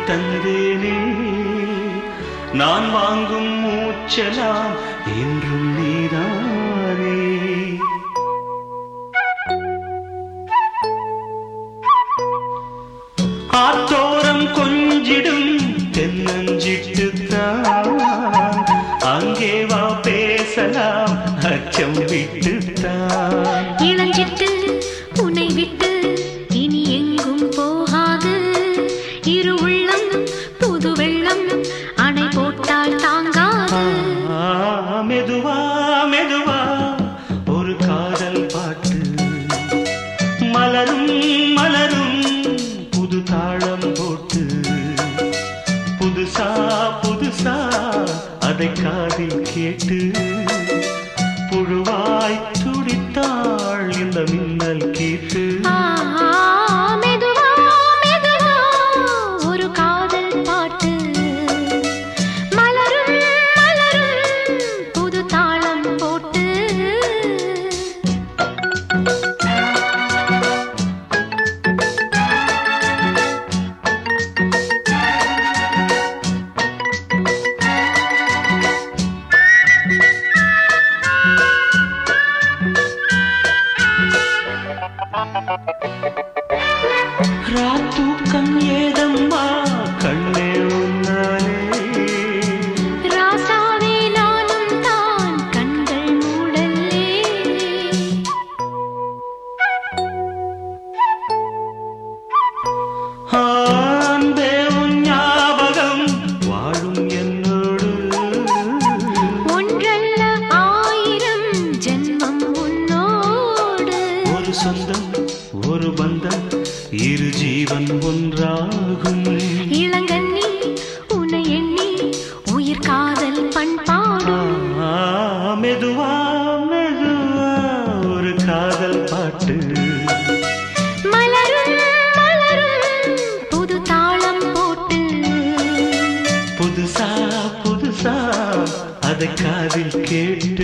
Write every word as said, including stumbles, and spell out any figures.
தந்தேனே நான் வாங்கும் மூச்சலாம் என்றும் நீதானே. ஆத்தோரம் கொஞ்சிடும் தென்னஞ்சிட்டுத்தான் அங்கே வா பேசலாம் அச்சம் விட்டுத்தான். இளஞ்சிட்டு உன்னை விட்டு இனி எங்கும் போகாது. இரு உள்ளம் புது வெள்ளம் அணை போட்டால் தாங்காது. மெதுவா மெதுவா ஒரு காதல் பாட்டு மலரும் மலரும் புது தாளம் போட்டு புதுசா புதுசா அதை காதில் கேட்டு புழுவாய் துடித்தாள் இந்த மின்னல் கேட்டு. மெதுவா மெதுவா ஒரு காதல் பாட்டு மலரும் மலரும் புது தாளம் போட்டு. ராத்தூக்கம் ஏதம்மா கண்ணே உன்னாலே. ராசாவே நானும் தான் கண்கள் மூடல்லே. அன்பே உன் ஞாபகம் வாழும் என்னோடு. ஒன்றல்ல ஆயிரம் ஜென்மம் உன்னோடு. ஒரு சொந்தம் ஒரு பந்தம் இரு ஜீவன் ஒன்றாகும். இளங்கண்ணி உன்னை எண்ணி உயிர் காதல் பண்பாடும். மெதுவா மெதுவா ஒரு காதல் பாட்டு மலரும் மலரும் புது தாளம் போட்டு புதுசா புதுசா அதை காதில் கேட்டு